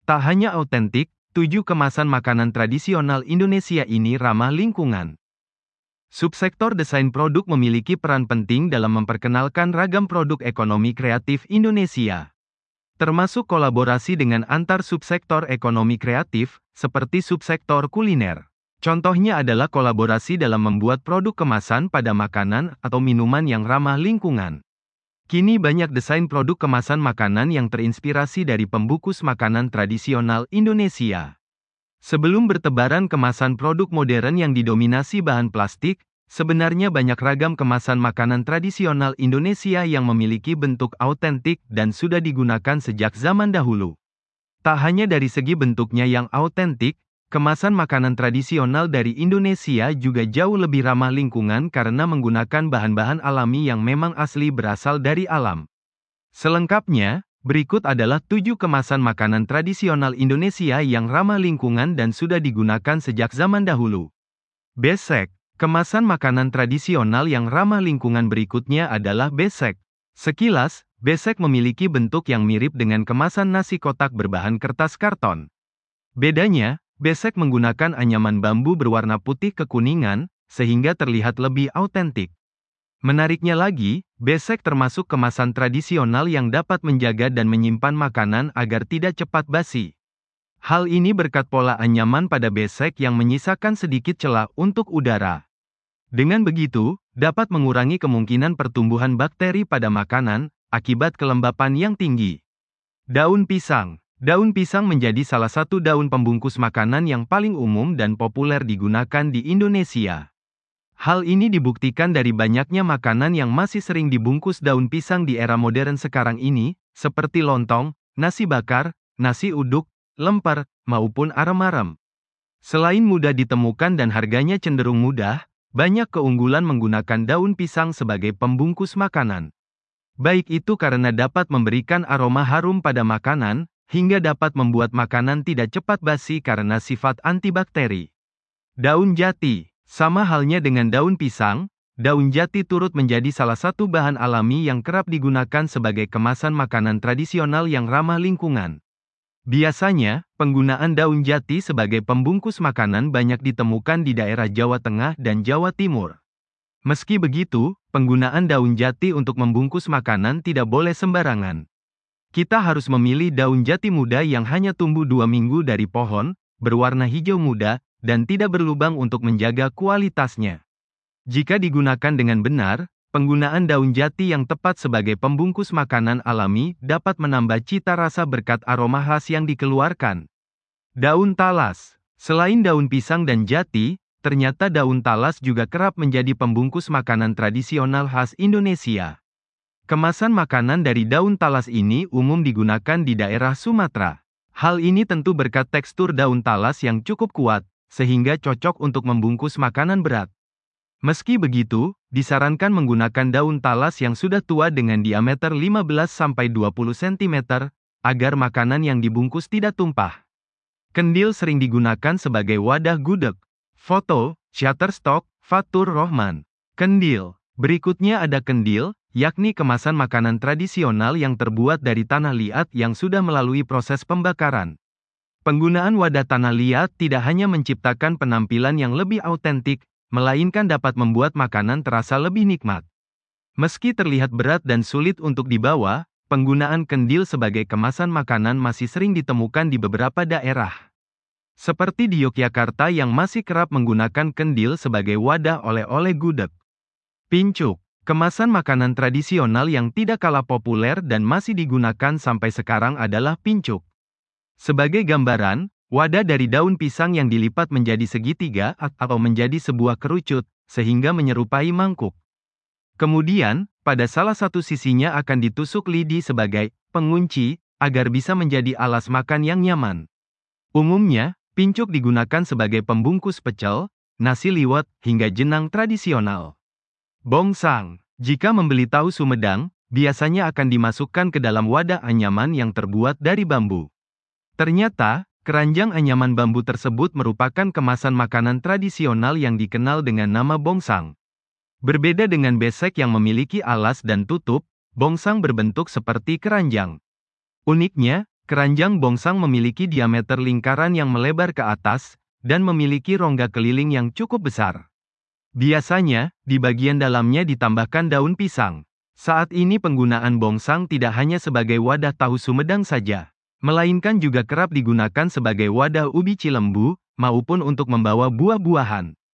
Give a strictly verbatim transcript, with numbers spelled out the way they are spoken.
Tak hanya autentik, tujuh kemasan makanan tradisional Indonesia ini ramah lingkungan. Subsektor desain produk memiliki peran penting dalam memperkenalkan ragam produk ekonomi kreatif Indonesia. Termasuk kolaborasi dengan antar subsektor ekonomi kreatif, seperti subsektor kuliner. Contohnya adalah kolaborasi dalam membuat produk kemasan pada makanan atau minuman yang ramah lingkungan. Kini banyak desain produk kemasan makanan yang terinspirasi dari pembungkus makanan tradisional Indonesia. Sebelum bertebaran kemasan produk modern yang didominasi bahan plastik, sebenarnya banyak ragam kemasan makanan tradisional Indonesia yang memiliki bentuk autentik dan sudah digunakan sejak zaman dahulu. Tak hanya dari segi bentuknya yang autentik, kemasan makanan tradisional dari Indonesia juga jauh lebih ramah lingkungan karena menggunakan bahan-bahan alami yang memang asli berasal dari alam. Selengkapnya, berikut adalah tujuh kemasan makanan tradisional Indonesia yang ramah lingkungan dan sudah digunakan sejak zaman dahulu. Besek, kemasan makanan tradisional yang ramah lingkungan berikutnya adalah besek. Sekilas, besek memiliki bentuk yang mirip dengan kemasan nasi kotak berbahan kertas karton. Bedanya, besek menggunakan anyaman bambu berwarna putih kekuningan, sehingga terlihat lebih autentik. Menariknya lagi, besek termasuk kemasan tradisional yang dapat menjaga dan menyimpan makanan agar tidak cepat basi. Hal ini berkat pola anyaman pada besek yang menyisakan sedikit celah untuk udara. Dengan begitu, dapat mengurangi kemungkinan pertumbuhan bakteri pada makanan, akibat kelembapan yang tinggi. Daun pisang. Daun pisang menjadi salah satu daun pembungkus makanan yang paling umum dan populer digunakan di Indonesia. Hal ini dibuktikan dari banyaknya makanan yang masih sering dibungkus daun pisang di era modern sekarang ini, seperti lontong, nasi bakar, nasi uduk, lemper, maupun arem-arem. Selain mudah ditemukan dan harganya cenderung mudah, banyak keunggulan menggunakan daun pisang sebagai pembungkus makanan. Baik itu karena dapat memberikan aroma harum pada makanan, hingga dapat membuat makanan tidak cepat basi karena sifat antibakteri. Daun jati. Sama halnya dengan daun pisang, daun jati turut menjadi salah satu bahan alami yang kerap digunakan sebagai kemasan makanan tradisional yang ramah lingkungan. Biasanya, penggunaan daun jati sebagai pembungkus makanan banyak ditemukan di daerah Jawa Tengah dan Jawa Timur. Meski begitu, penggunaan daun jati untuk membungkus makanan tidak boleh sembarangan. Kita harus memilih daun jati muda yang hanya tumbuh dua minggu dari pohon, berwarna hijau muda, dan tidak berlubang untuk menjaga kualitasnya. Jika digunakan dengan benar, penggunaan daun jati yang tepat sebagai pembungkus makanan alami dapat menambah cita rasa berkat aroma khas yang dikeluarkan. Daun talas. Selain daun pisang dan jati, ternyata daun talas juga kerap menjadi pembungkus makanan tradisional khas Indonesia. Kemasan makanan dari daun talas ini umum digunakan di daerah Sumatera. Hal ini tentu berkat tekstur daun talas yang cukup kuat, sehingga cocok untuk membungkus makanan berat. Meski begitu, disarankan menggunakan daun talas yang sudah tua dengan diameter lima belas sampai dua puluh sentimeter, agar makanan yang dibungkus tidak tumpah. Kendil sering digunakan sebagai wadah gudeg. Foto, Shutterstock, Fatur Rohman. Kendil. Berikutnya ada kendil, yakni kemasan makanan tradisional yang terbuat dari tanah liat yang sudah melalui proses pembakaran. Penggunaan wadah tanah liat tidak hanya menciptakan penampilan yang lebih autentik, melainkan dapat membuat makanan terasa lebih nikmat. Meski terlihat berat dan sulit untuk dibawa, penggunaan kendil sebagai kemasan makanan masih sering ditemukan di beberapa daerah. Seperti di Yogyakarta yang masih kerap menggunakan kendil sebagai wadah oleh-oleh gudeg. Pincuk. Kemasan makanan tradisional yang tidak kalah populer dan masih digunakan sampai sekarang adalah pincuk. Sebagai gambaran, wadah dari daun pisang yang dilipat menjadi segitiga atau menjadi sebuah kerucut, sehingga menyerupai mangkuk. Kemudian, pada salah satu sisinya akan ditusuk lidi sebagai pengunci, agar bisa menjadi alas makan yang nyaman. Umumnya, pincuk digunakan sebagai pembungkus pecel, nasi liwet, hingga jenang tradisional. Bongsang. Jika membeli tahu Sumedang, biasanya akan dimasukkan ke dalam wadah anyaman yang terbuat dari bambu. Ternyata, keranjang anyaman bambu tersebut merupakan kemasan makanan tradisional yang dikenal dengan nama bongsang. Berbeda dengan besek yang memiliki alas dan tutup, bongsang berbentuk seperti keranjang. Uniknya, Keranjang bongsang memiliki diameter lingkaran yang melebar ke atas, dan memiliki rongga keliling yang cukup besar. Biasanya, di bagian dalamnya ditambahkan daun pisang. Saat ini penggunaan bongsang tidak hanya sebagai wadah tahu Sumedang saja, melainkan juga kerap digunakan sebagai wadah ubi cilembu, maupun untuk membawa buah-buahan.